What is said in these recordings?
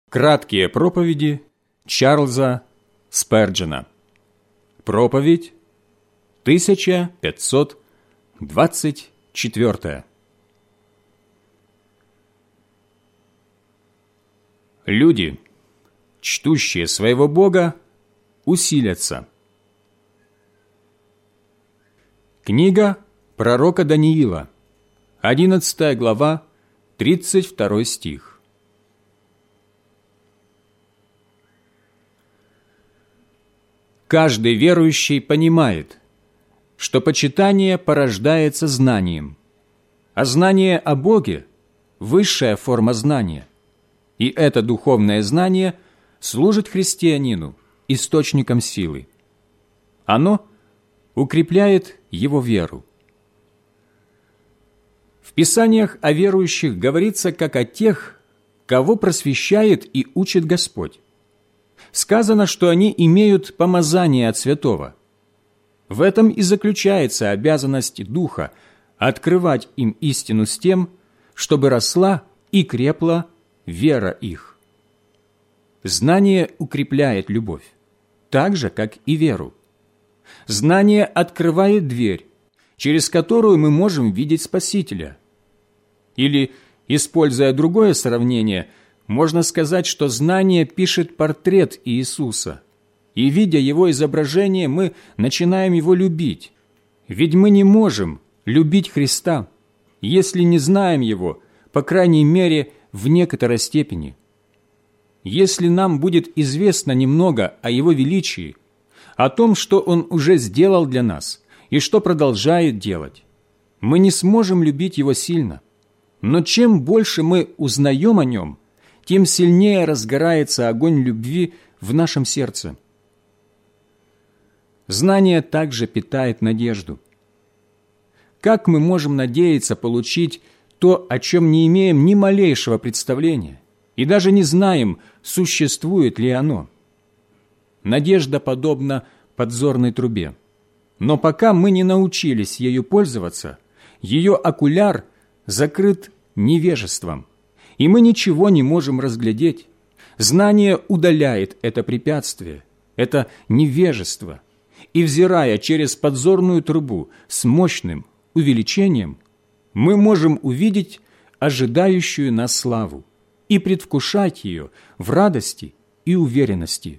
Краткие проповеди Чарльза Сперджена. Проповедь 1524. Люди, чтущие своего Бога, усилятся. Книга пророка Даниила, 11 глава, 32 стих. Каждый верующий понимает, что почитание порождается знанием, а знание о Боге – высшая форма знания, и это духовное знание служит христианину источником силы. Оно укрепляет его веру. В Писаниях о верующих говорится как о тех, кого просвещает и учит Господь. Сказано, что они имеют помазание от святого. В этом и заключается обязанность Духа открывать им истину с тем, чтобы росла и крепла вера их. Знание укрепляет любовь, так же, как и веру. Знание открывает дверь, через которую мы можем видеть Спасителя. Или, используя другое сравнение, можно сказать, что знание пишет портрет Иисуса, и, видя его изображение, мы начинаем его любить. Ведь мы не можем любить Христа, если не знаем его, по крайней мере, в некоторой степени. Если нам будет известно немного о его величии, о том, что он уже сделал для нас и что продолжает делать, мы не сможем любить его сильно. Но чем больше мы узнаем о нем, тем сильнее разгорается огонь любви в нашем сердце. Знание также питает надежду. Как мы можем надеяться получить то, о чем не имеем ни малейшего представления, и даже не знаем, существует ли оно? Надежда подобна подзорной трубе. Но пока мы не научились ею пользоваться, ее окуляр закрыт невежеством, и мы ничего не можем разглядеть. Знание удаляет это препятствие, это невежество, и, взирая через подзорную трубу с мощным увеличением, мы можем увидеть ожидающую нас славу и предвкушать ее в радости и уверенности.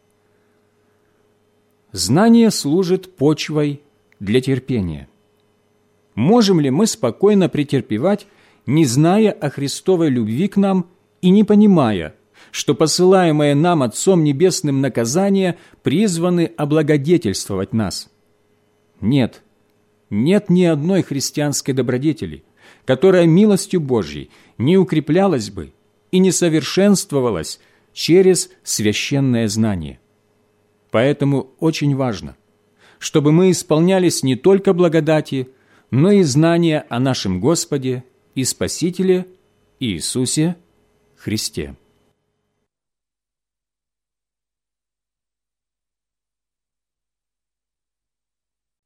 Знание служит почвой для терпения. Можем ли мы спокойно претерпевать, не зная о Христовой любви к нам и не понимая, что посылаемое нам Отцом Небесным наказания призваны облагодетельствовать нас? Нет, нет ни одной христианской добродетели, которая милостью Божьей не укреплялась бы и не совершенствовалась через священное знание. Поэтому очень важно, чтобы мы исполнялись не только благодати, но и знания о нашем Господе и Спасителе Иисусе Христе.